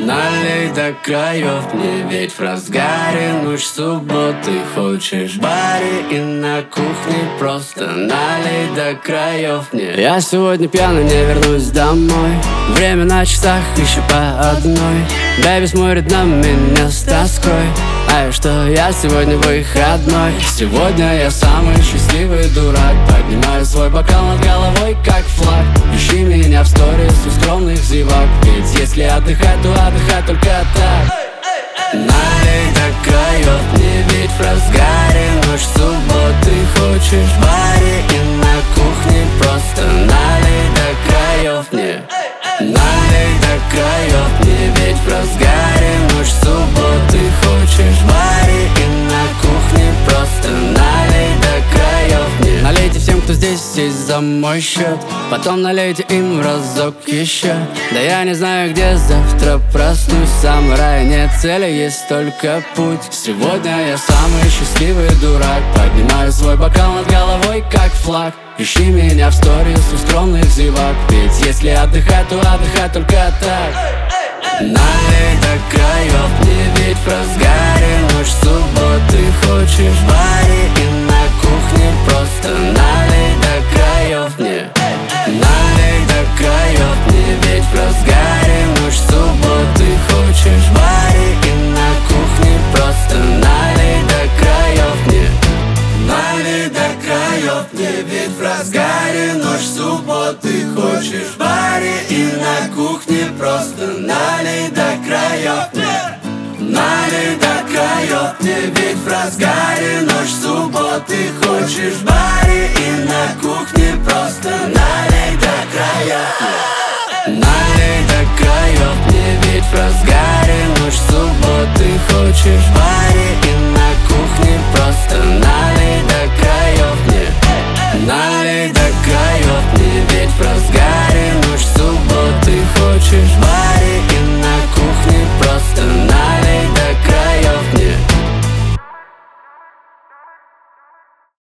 Налей до краев мне, ведь в разгаре ночь субботы. Хочешь в баре и на кухне, просто налей до краев мне. Я сегодня пьяный, не вернусь домой. Время на часах еще по одной. Бэйби смотрит на меня с тоской, знаю, что я сегодня выходной. Сегодня я самый счастливый дурак. Поднимаю свой бокал над головой, как флаг. Ищи меня в сторис у скромных зевак. Ведь если отдыхать, то отдыхать только так. Налей до краев мне, ведь в разгаре ночь субботы. Хочешь в баре и на кухне, просто налей до краев мне. Налей до краев мне, ведь в разгаре ночь субботы. Хочешь в баре и на кухне, просто налей до краев мне. Налейте всем, кто здесь есть за мой счет. Потом налейте им разок еще. Да я не знаю, где завтра проснусь. Сам рай нет цели, есть только путь. Сегодня я самый счастливый дурак. Поднимаю свой бокал над головой, как флаг. Ищи меня в сторис у скромных зевак. Ведь если отдыхать, то отдыхать только так. Налей до краев мне, ведь в разгаре ночь субботы. Хочешь в баре и на кухне, просто налей до краев мне. Налей до краев мне, ведь в разгаре ночь субботы. Хочешь в баре и на кухне, просто налей до краев мне. Налей до краев мне, ведь в разгаре ночь субботы. Хочешь в баре и на кухне, просто налей до краев мне. Налей до краев мне, ведь в разгаре ночь субботы. Хочешь в баре и на кухне, просто налей до краев мне. Налей до краев мне, ведь в разгаре ночь субботы. Хочешь в баре